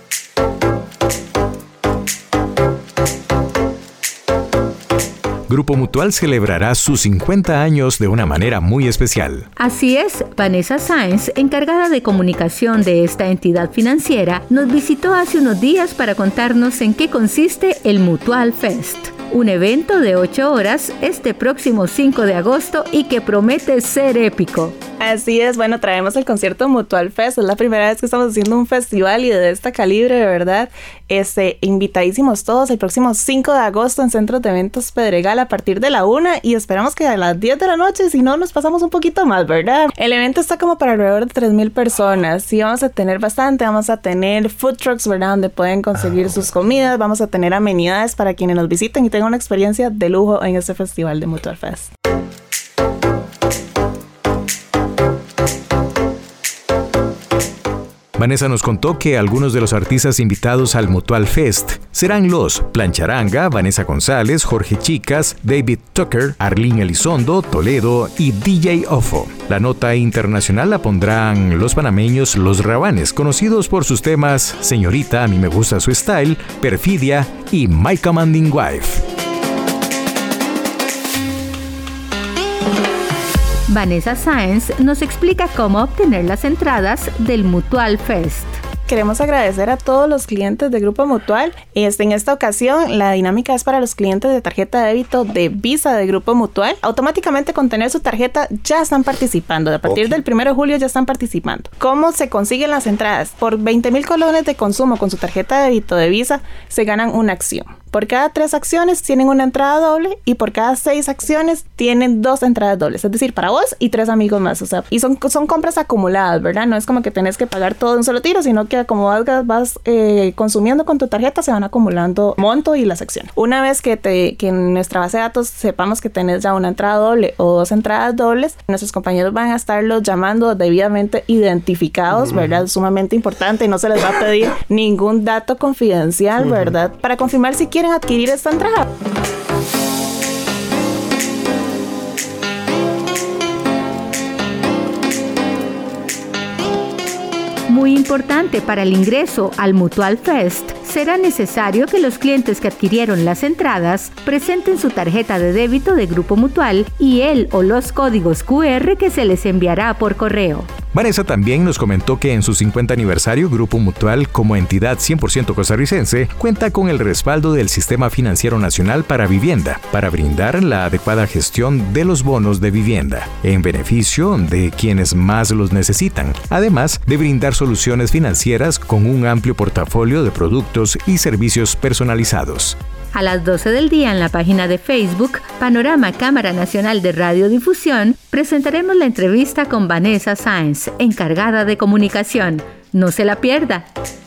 Grupo Mutual celebrará sus 50 años de una manera muy especial. Así es, Vanessa Sáenz, encargada de comunicación de esta entidad financiera, nos visitó hace unos días para contarnos en qué consiste el Mutual Fest. Un evento de 8 horas este próximo 5 de agosto y que promete ser épico. Así es, bueno, traemos el concierto Mutual Fest, es la primera vez que estamos haciendo un festival y de este calibre, de verdad. Invitadísimos todos el próximo 5 de agosto en Centros de Eventos Pedregal a partir de la 1 y esperamos que a las 10 de la noche, si no nos pasamos un poquito más, ¿verdad? El evento está como para alrededor de 3,000 personas, sí vamos a tener bastante, vamos a tener food trucks, ¿verdad? Donde pueden conseguir sus comidas, vamos a tener amenidades para quienes nos visiten y tengan una experiencia de lujo en este festival de Mutual Fest. Vanessa nos contó que algunos de los artistas invitados al Mutual Fest serán los Plancharanga, Vanessa González, Jorge Chicas, David Tucker, Arlene Elizondo, Toledo y DJ Ofo. La nota internacional la pondrán los panameños Los Rabanes, conocidos por sus temas Señorita, a mí me gusta su style, Perfidia y My Commanding Wife. Vanessa Sáenz nos explica cómo obtener las entradas del Mutual Fest. Queremos agradecer a todos los clientes de Grupo Mutual. En esta ocasión, la dinámica es para los clientes de tarjeta de débito de Visa de Grupo Mutual. Automáticamente con tener su tarjeta ya están participando. A partir del 1 de julio ya están participando. ¿Cómo se consiguen las entradas? Por 20,000 colones de consumo con su tarjeta de débito de Visa se ganan una acción. Por cada 3 acciones tienen una entrada doble y por cada 6 acciones tienen 2 entradas dobles. Es decir, para vos y 3 amigos más. O sea, y son compras acumuladas, ¿verdad? No es como que tenés que pagar todo de un solo tiro, sino que como vas consumiendo con tu tarjeta, se van acumulando monto y la sección. Una vez que en nuestra base de datos sepamos que tenés ya una entrada doble o 2 entradas dobles, nuestros compañeros van a estarlos llamando debidamente identificados, ¿verdad? Sumamente importante y no se les va a pedir ningún dato confidencial, ¿verdad? Para confirmar si quieren adquirir esta entrada. Muy importante para el ingreso al Mutual Fest, será necesario que los clientes que adquirieron las entradas presenten su tarjeta de débito de Grupo Mutual y el o los códigos QR que se les enviará por correo. Vanessa también nos comentó que en su 50 aniversario, Grupo Mutual, como entidad 100% costarricense, cuenta con el respaldo del Sistema Financiero Nacional para Vivienda, para brindar la adecuada gestión de los bonos de vivienda, en beneficio de quienes más los necesitan, además de brindar soluciones financieras con un amplio portafolio de productos y servicios personalizados. A las 12 del día en la página de Facebook, Panorama Cámara Nacional de Radiodifusión, presentaremos la entrevista con Vanessa Sáenz, encargada de comunicación. No se la pierda.